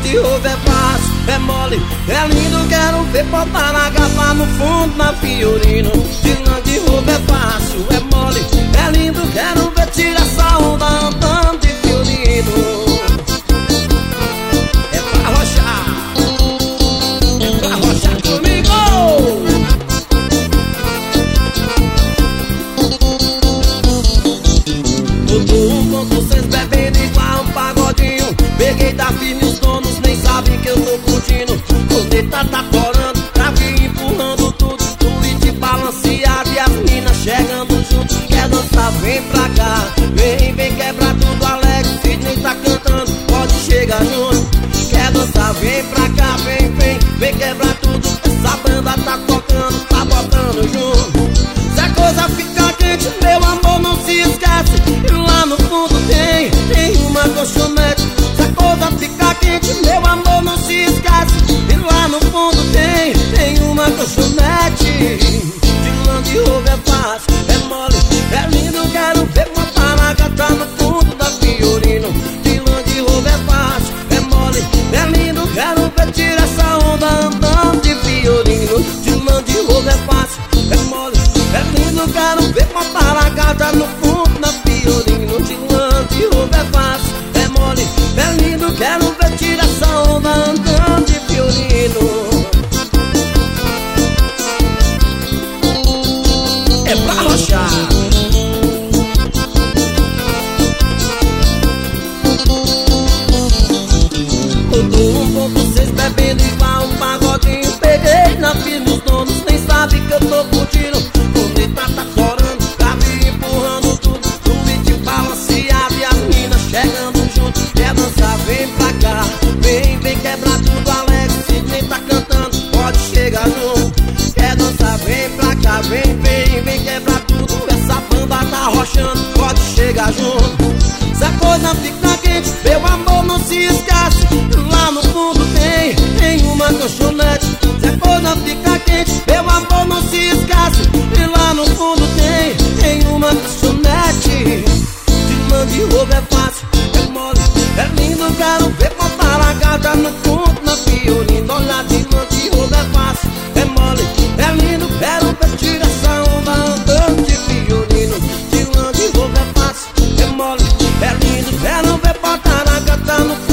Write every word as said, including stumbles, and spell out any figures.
de roubo é fácil, é mole, é lindo. Quero ver botar na garrafa no fundo, na Fiorino. De lã de roubo é fácil, é mole, é lindo. Quero ver tirar essa onda andando de Fiorino. É pra rochar, é pra rochar comigo. Botou um ponto seis bebendo igual um pagodinho. Peguei da firme, os donos nem sabem que eu tô curtindo. Corneta tá corando, trave empurrando tudo. Tweet balanceado e as minas chegando junto. Quer dançar, vem pra cá. Vem, vem quebrar tudo, Alex Sidney tá cantando, pode chegar junto. Quer dançar, vem pra cá, vem, vem, vem quebrar tudo. Essa banda tá tocando, tá botando junto. Se a coisa ficar quente, meu amor, não se esquece. E lá no fundo tem, tem uma colchonete. Se a coisa ficar quente, meu amor, não se esquece. E lá no fundo tem, tem uma colchonete. De lã de roubo é fácil, é mole, é lindo. Quero ver botar na gata no fundo da Fiorino. De lã de roubo é fácil, é mole, é lindo. Quero ver tirar essa onda andando de Fiorino. De lã de roubo é fácil, é mole, é lindo. Quero ver botar na gata no fundo da Fiorino. De lã de roubo é fácil, é mole, é lindo. Quero ver tirar essa onda andando de Fiorino. É pra rochar. Botou um ponto seis bebendo igual um pagodinho. Peguei na firma, os donos nem sabem que eu tô curtindo. Corneta tá corando, grave empurrando tudo. Tweet balanceado e as minas chegando junto. Quer dançar, vem pra cá. Vem, vem quebrar tudo, Alex Sidney tá cantando, pode chegar junto. Quer dançar, vem pra cá. Vem, vem, vem quebrar tudo. Essa banda tá rochando, pode chegar junto. Se a coisa ficar quente, meu amor, não se esquece. Lá no fundo tem, tem uma colchonete. Se a coisa ficar quente, meu amor, não se esquece. E lá no fundo tem, tem uma colchonete. De lã de roubo é fácil, é mole, é lindo. Quero ver botar a gata no fundo, na Fiorino. Olha, de lã de roubo é fácil, é mole, é lindo. Quero ver tirar essa onda andando de Fiorino. De lã de roubo é fácil, é mole, é lindo. Quero ver botar a gata no fundo